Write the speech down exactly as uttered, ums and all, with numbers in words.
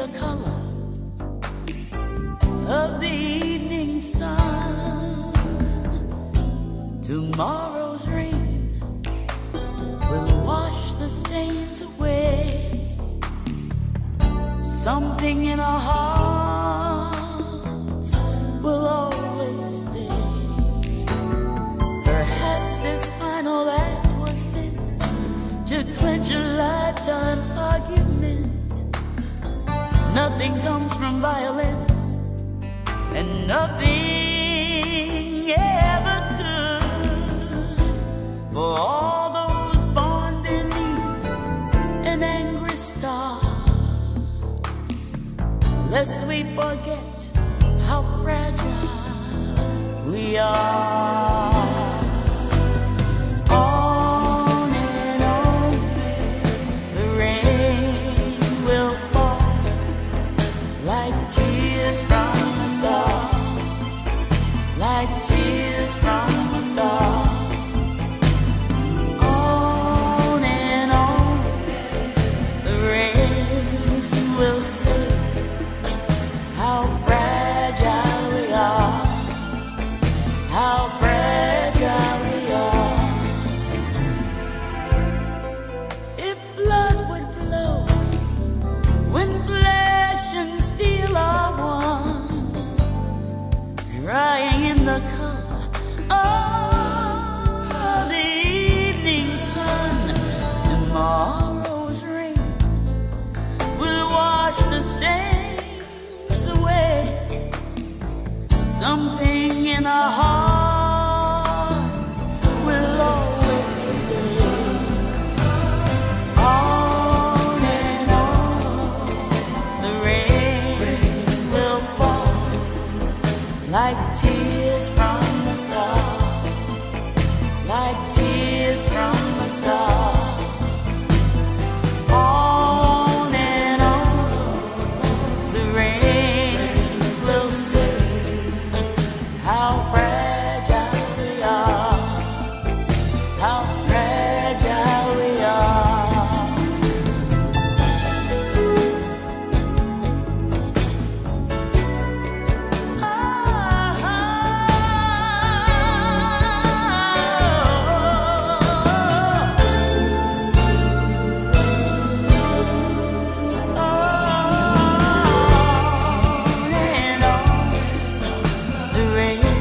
color of the evening sun. Tomorrow's rain will wash the stains away. Something in our hearts will always stay. Perhaps this final act was meant to quench a lifetime's argument. Nothing comes from violence, and nothing ever could. For all those born beneath an angry star, lest we forget how fragile we are. On and on, the rain will fall like tears from a star, like tears from a star. On and on, the rain will say how fragile we are, how fragile we are. If blood would flow when flesh and steel are one, drying in the color of the evening sun, tomorrow's rain will wash the stains away. Something in our heart will always say, on and on, the rain will fall like tears from a star, like tears from a star. On and on, the rain will say how fragile we are, how fragile we are. On and on, the rain